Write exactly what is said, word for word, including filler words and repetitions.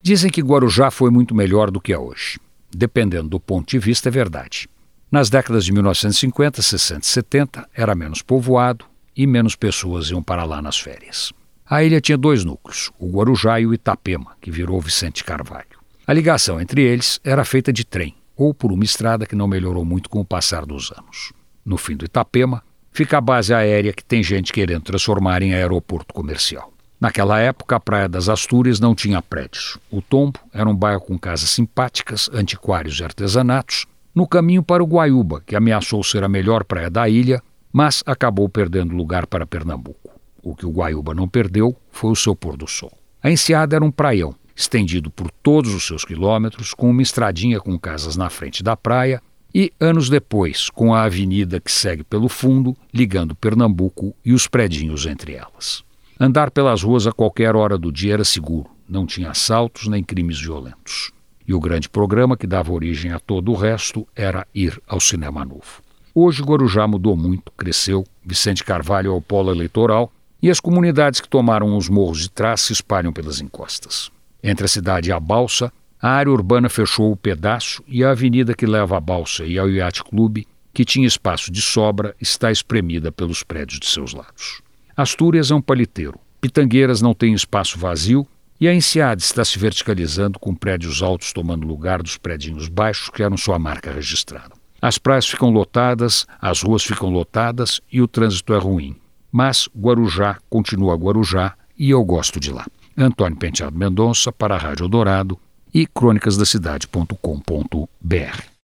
Dizem que Guarujá foi muito melhor do que é hoje. Dependendo do ponto de vista, é verdade. Nas décadas de mil novecentos e cinquenta, sessenta e setenta, era menos povoado e menos pessoas iam para lá nas férias. A ilha tinha dois núcleos, o Guarujá e o Itapema, que virou Vicente Carvalho. A ligação entre eles era feita de trem, ou por uma estrada que não melhorou muito com o passar dos anos. No fim do Itapema, fica a base aérea que tem gente querendo transformar em aeroporto comercial. Naquela época, a Praia das Astúrias não tinha prédios. O Tombo era um bairro com casas simpáticas, antiquários e artesanatos, no caminho para o Guaiúba, que ameaçou ser a melhor praia da ilha, mas acabou perdendo lugar para Pernambuco. O que o Guaiúba não perdeu foi o seu pôr do sol. A Enseada era um praião, estendido por todos os seus quilômetros, com uma estradinha com casas na frente da praia e, anos depois, com a avenida que segue pelo fundo, ligando Pernambuco e os predinhos entre elas. Andar pelas ruas a qualquer hora do dia era seguro, não tinha assaltos nem crimes violentos. E o grande programa que dava origem a todo o resto era ir ao Cinema Novo. Hoje Guarujá mudou muito, cresceu, Vicente Carvalho é o polo eleitoral e as comunidades que tomaram os morros de trás se espalham pelas encostas. Entre a cidade e a Balsa, a área urbana fechou o pedaço e a avenida que leva à Balsa e ao Yacht Clube, que tinha espaço de sobra, está espremida pelos prédios de seus lados. Astúrias é um paliteiro, Pitangueiras não tem espaço vazio e a Enseada está se verticalizando com prédios altos tomando lugar dos predinhos baixos que eram sua marca registrada. As praias ficam lotadas, as ruas ficam lotadas e o trânsito é ruim. Mas Guarujá continua Guarujá e eu gosto de lá. Antônio Penteado Mendonça para a Rádio Eldorado e crônicas da cidade ponto com ponto br.